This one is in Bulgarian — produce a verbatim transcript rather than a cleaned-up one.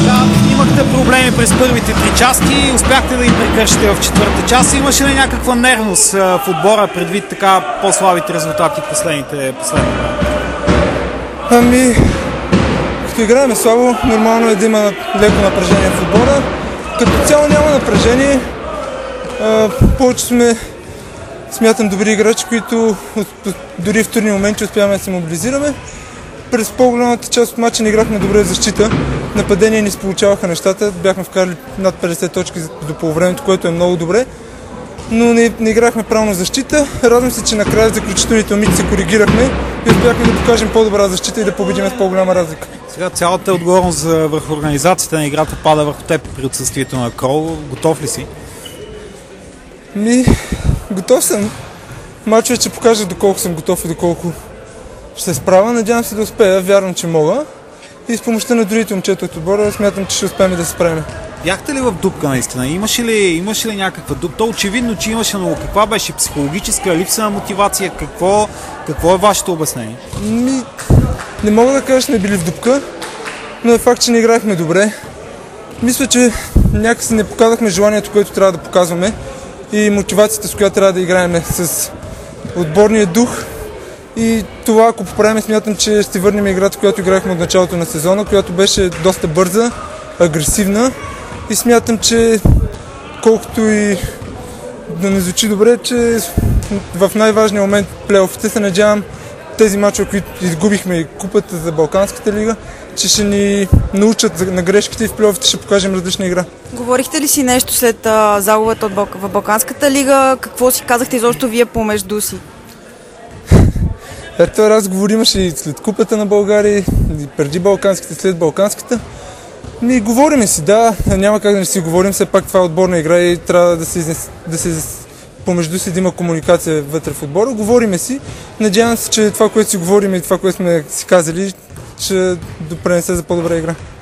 Да, имахте проблеми през първите три части, успяхте да ги прекършите в четвърта част. Имаше ли някаква нервност в отбора предвид така по-слабите резултати в последните последни време? Ами, като играем слабо, нормално е да има леко напрежение в отбора. Като цяло няма напрежение. А, повече сме, смятам, добри играчи, които дори в трудни моменти успяваме да се мобилизираме. През по-голямата част от матча не играхме добре защита. Нападения ни се получаваха нещата. Бяхме вкарали над петдесет точки до полувремето, което е много добре. Но не, не играхме правилно защита. Радвам се, че накрая в заключителните умици се коригирахме и успяхме да покажем по-добра защита и да победим с по-голяма разлика. Сега цялата отговорност върху организацията на играта пада върху теб при отсъствието на Крол. Готов ли си? Ми, готов съм. Мачове ще покажа доколко съм готов и доколко ще се справя. Надявам се да успея, вярвам, че мога. И с помощта на другите момчета от отбора смятам, че ще успеем да се справим. Бяхте ли в дупка наистина? Имаше ли, имаше ли някаква дупка? То очевидно, че имаше, но каква беше? Психологическа липса на мотивация? Какво, какво е вашето обяснение? Ми, не мога да кажа, че сме били в дупка, но е факт, че не играхме добре. Мисля, че някакси не показахме желанието, което трябва да показваме и мотивацията, с която трябва да играем с отборния дух. И това, ако поправим, смятам, че ще върнем играта, която играхме от началото на сезона, която беше доста бърза, агресивна. И смятам, че колкото и да не звучи добре, че в най-важния момент плейофите се надявам тези мачове, които изгубихме и купата за Балканската лига, че ще ни научат на грешките и в плейофите ще покажем различна игра. Говорихте ли си нещо след а, загубата от Балк... в Балканската лига? Какво си казахте изобщо вие помежду си? Ето разговор имаше и след купата на България, и преди Балканската, след Балканската. Ми говориме си, да, няма как да не си говорим, все пак това е отборна игра и трябва да се, да се помежду си да има комуникация вътре в отбора. Говориме си, надявам се, че това, което си говорим и това, което сме си казали, ще допренесе за по-добра игра.